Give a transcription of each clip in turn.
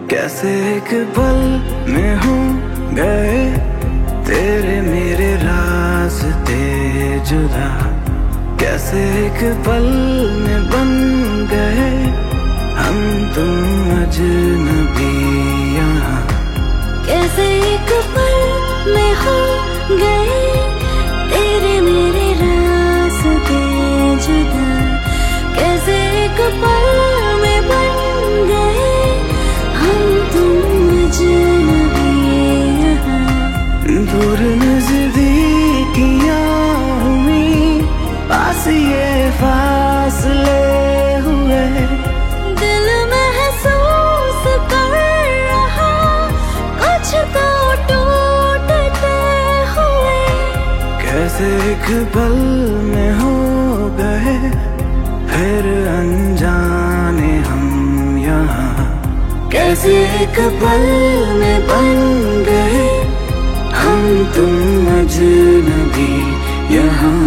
कैसे एक पल में हो गए तेरे मेरे रास्ते जुदा। कैसे एक पल में बन गए हम तुम अजनबी यहाँ। कैसे एक पल में हो गए तेरे मेरे रास्ते जुदा। कैसे एक पल में बन गए हम तुम अजनबी यहाँ। दूर नजदीकियाँ हुई पास ये फासले हुए। दिल महसूस कर रहा कुछ तो टूटते हुए। कैसे एक पल में हो गए फिर अनजाने हम यहाँ। कैसे एक पल में बन गए हम तुम अजनबी यहाँ।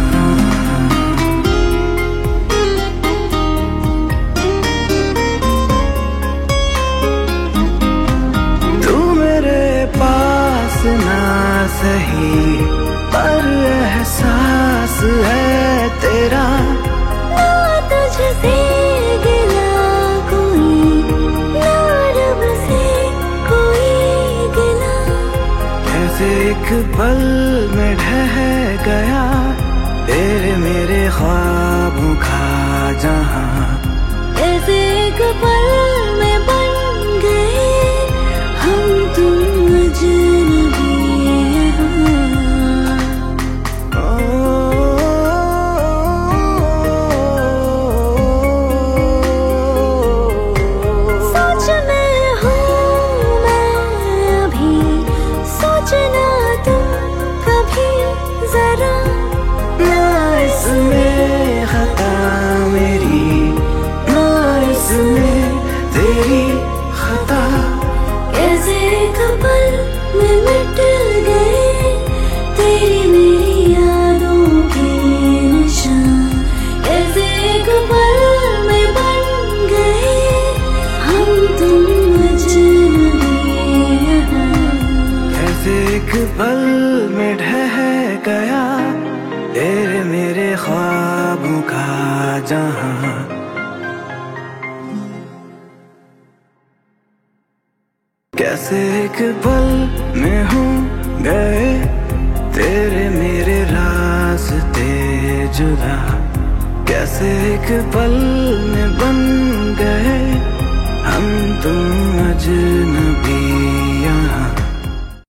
तू मेरे पास ना सही पर एहसास है तेरा। ना तुझसे गिला कोई, ना रब से कोई गिला। कैसे एक पल में ढह गया तेरे मेरे ख्वाबों का जहां। कैसे एक पल में बन गए हम तुम अजनबी यहाँ। सोच में हूँ मैं अभी, सोचना तुम कभी जरा। ना इसमें खता मेरी ना इसमें तेरी खता। कैसे एक पल में मिट गए तेरी मेरी यादों के निशान। कैसे एक पल में बन गए हम तुम अजनबी यहाँ। कैसे एक पल में ढह गया तेरे मेरे ख्वाबों का जहां। कैसे एक पल में हो गए तेरे मेरे रास्ते जुदा। कैसे एक पल में बन गए हम तुम अजनबी